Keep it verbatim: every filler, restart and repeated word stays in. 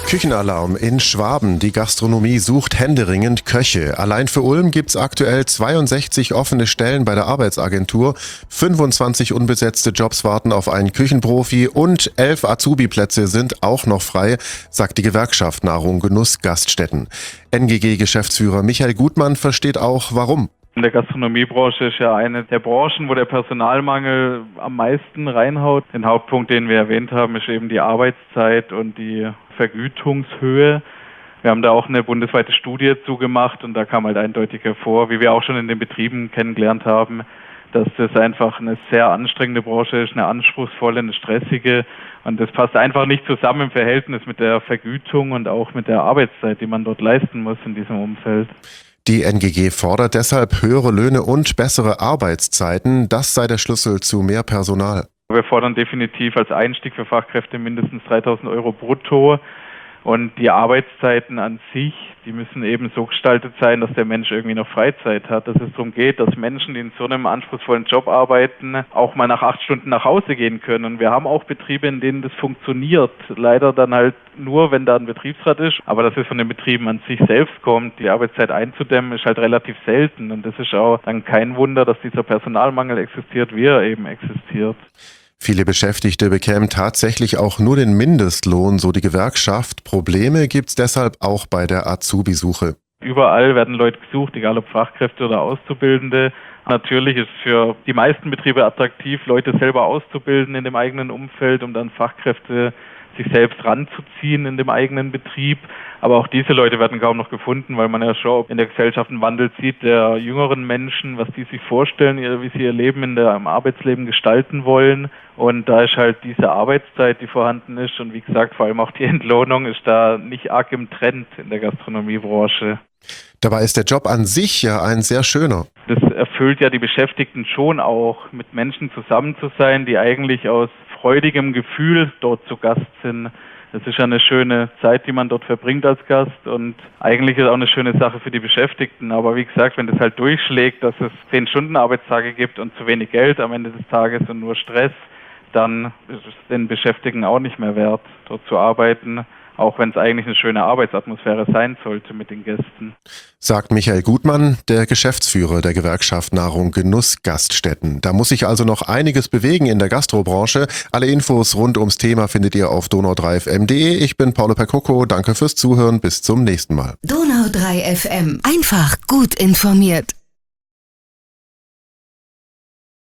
Küchenalarm in Schwaben. Die Gastronomie sucht händeringend Köche. Allein für Ulm gibt's aktuell zweiundsechzig offene Stellen bei der Arbeitsagentur. fünfundzwanzig unbesetzte Jobs warten auf einen Küchenprofi und elf Azubi-Plätze sind auch noch frei, sagt die Gewerkschaft Nahrung Genuss Gaststätten. N G G-Geschäftsführer Michael Gutmann versteht auch, warum. In der Gastronomiebranche ist ja eine der Branchen, wo der Personalmangel am meisten reinhaut. Den Hauptpunkt, den wir erwähnt haben, ist eben die Arbeitszeit und die Vergütungshöhe. Wir haben da auch eine bundesweite Studie zugemacht und da kam halt eindeutig hervor, wie wir auch schon in den Betrieben kennengelernt haben, dass das einfach eine sehr anstrengende Branche ist, eine anspruchsvolle, eine stressige, und das passt einfach nicht zusammen im Verhältnis mit der Vergütung und auch mit der Arbeitszeit, die man dort leisten muss in diesem Umfeld. Die N G G fordert deshalb höhere Löhne und bessere Arbeitszeiten. Das sei der Schlüssel zu mehr Personal. Wir fordern definitiv als Einstieg für Fachkräfte mindestens dreitausend Euro brutto. Und die Arbeitszeiten an sich, die müssen eben so gestaltet sein, dass der Mensch irgendwie noch Freizeit hat. Dass es darum geht, dass Menschen, die in so einem anspruchsvollen Job arbeiten, auch mal nach acht Stunden nach Hause gehen können. Und wir haben auch Betriebe, in denen das funktioniert. Leider dann halt nur, wenn da ein Betriebsrat ist. Aber dass es von den Betrieben an sich selbst kommt, die Arbeitszeit einzudämmen, ist halt relativ selten. Und das ist auch dann kein Wunder, dass dieser Personalmangel existiert, wie er eben existiert. Viele Beschäftigte bekämen tatsächlich auch nur den Mindestlohn, so die Gewerkschaft. Probleme gibt's deshalb auch bei der Azubi-Suche. Überall werden Leute gesucht, egal ob Fachkräfte oder Auszubildende. Natürlich ist es für die meisten Betriebe attraktiv, Leute selber auszubilden in dem eigenen Umfeld, um dann Fachkräfte sich selbst ranzuziehen in dem eigenen Betrieb. Aber auch diese Leute werden kaum noch gefunden, weil man ja schon in der Gesellschaft einen Wandel sieht der jüngeren Menschen, was die sich vorstellen, wie sie ihr Leben in der, im Arbeitsleben gestalten wollen. Und da ist halt diese Arbeitszeit, die vorhanden ist, und wie gesagt, vor allem auch die Entlohnung ist da nicht arg im Trend in der Gastronomiebranche. Dabei ist der Job an sich ja ein sehr schöner. Das erfüllt ja die Beschäftigten schon auch, mit Menschen zusammen zu sein, die eigentlich aus freudigem Gefühl dort zu Gast sind. Das ist ja eine schöne Zeit, die man dort verbringt als Gast, und eigentlich ist auch eine schöne Sache für die Beschäftigten. Aber wie gesagt, wenn das halt durchschlägt, dass es zehn Stunden Arbeitstage gibt und zu wenig Geld am Ende des Tages und nur Stress, dann ist es den Beschäftigten auch nicht mehr wert, dort zu arbeiten, auch wenn es eigentlich eine schöne Arbeitsatmosphäre sein sollte mit den Gästen. Sagt Michael Gutmann, der Geschäftsführer der Gewerkschaft Nahrung Genuss Gaststätten. Da muss sich also noch einiges bewegen in der Gastrobranche. Alle Infos rund ums Thema findet ihr auf donau drei f m punkt de. Ich bin Paulo Percocco, danke fürs Zuhören, bis zum nächsten Mal. Donau drei F M, einfach gut informiert.